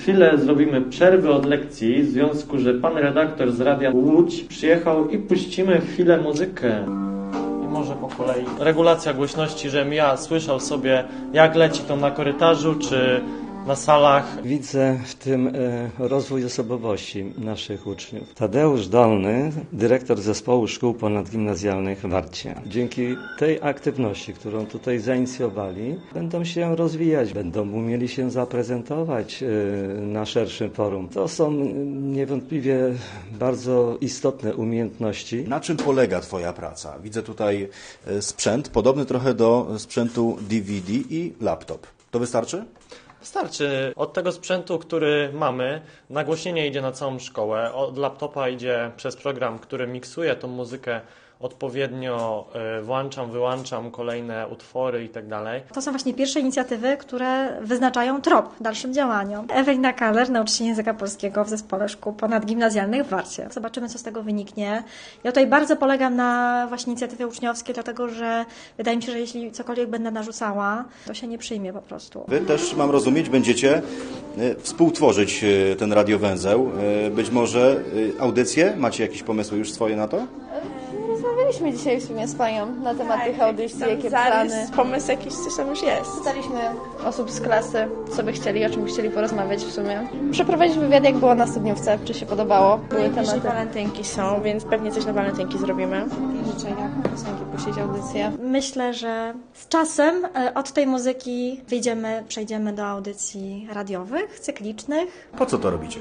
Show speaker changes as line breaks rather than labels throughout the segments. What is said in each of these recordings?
chwilę zrobimy przerwy od lekcji, w związku, że pan redaktor z Radia Łódź przyjechał i puścimy chwilę muzykę. I może po kolei. Regulacja głośności, żebym ja słyszał sobie, jak leci to na korytarzu, czy na salach.
Widzę w tym rozwój osobowości naszych uczniów. Tadeusz Dolny, dyrektor Zespołu Szkół Ponadgimnazjalnych w Warcie. Dzięki tej aktywności, którą tutaj zainicjowali, będą się rozwijać, będą umieli się zaprezentować na szerszym forum. To są niewątpliwie bardzo istotne umiejętności.
Na czym polega Twoja praca? Widzę tutaj sprzęt, podobny trochę do sprzętu DVD i laptop. To wystarczy?
Wystarczy. Od tego sprzętu, który mamy, nagłośnienie idzie na całą szkołę. Od laptopa idzie przez program, który miksuje tą muzykę odpowiednio, włączam, wyłączam kolejne utwory i tak dalej.
To są właśnie pierwsze inicjatywy, które wyznaczają trop w dalszym działaniu. Ewelina Kaller, nauczyciel języka polskiego w Zespole Szkół Ponadgimnazjalnych w Warcie. Zobaczymy, co z tego wyniknie. Ja tutaj bardzo polegam na właśnie inicjatywie uczniowskiej, dlatego że wydaje mi się, że jeśli cokolwiek będę narzucała, to się nie przyjmie po prostu.
Wy też, mam rozumieć, będziecie współtworzyć ten radiowęzeł. Być może audycje? Macie jakieś pomysły już swoje na to?
Rozmawialiśmy dzisiaj w sumie z panią na temat tych audycji, jakie plany.
Pomysł jakiś coś tam już jest.
Pytaliśmy osób z klasy, co by chcieli, o czym by chcieli porozmawiać w sumie. Przeprowadziliśmy wywiad, jak było na studniówce, czy się podobało. Były
tematy. Walentynki są, więc pewnie coś na walentynki zrobimy.
Życzenia, piosenki, puścić audycję.
Myślę, że z czasem od tej muzyki przejdziemy do audycji radiowych, cyklicznych.
Po co to robicie?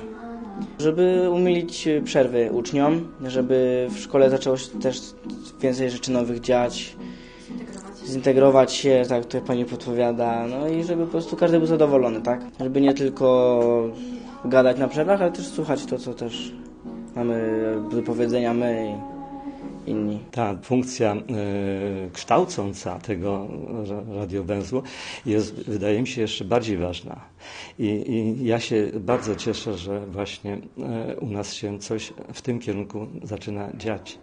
Żeby umilić przerwy uczniom, żeby w szkole zaczęło się też więcej rzeczy nowych dziać, zintegrować się, tak jak pani podpowiada, no i żeby po prostu każdy był zadowolony, tak? Żeby nie tylko gadać na przerwach, ale też słuchać to, co też mamy do powiedzenia my i inni.
Ta funkcja kształcąca tego radiowęzła jest, wydaje mi się, jeszcze bardziej ważna. I ja się bardzo cieszę, że właśnie u nas się coś w tym kierunku zaczyna dziać.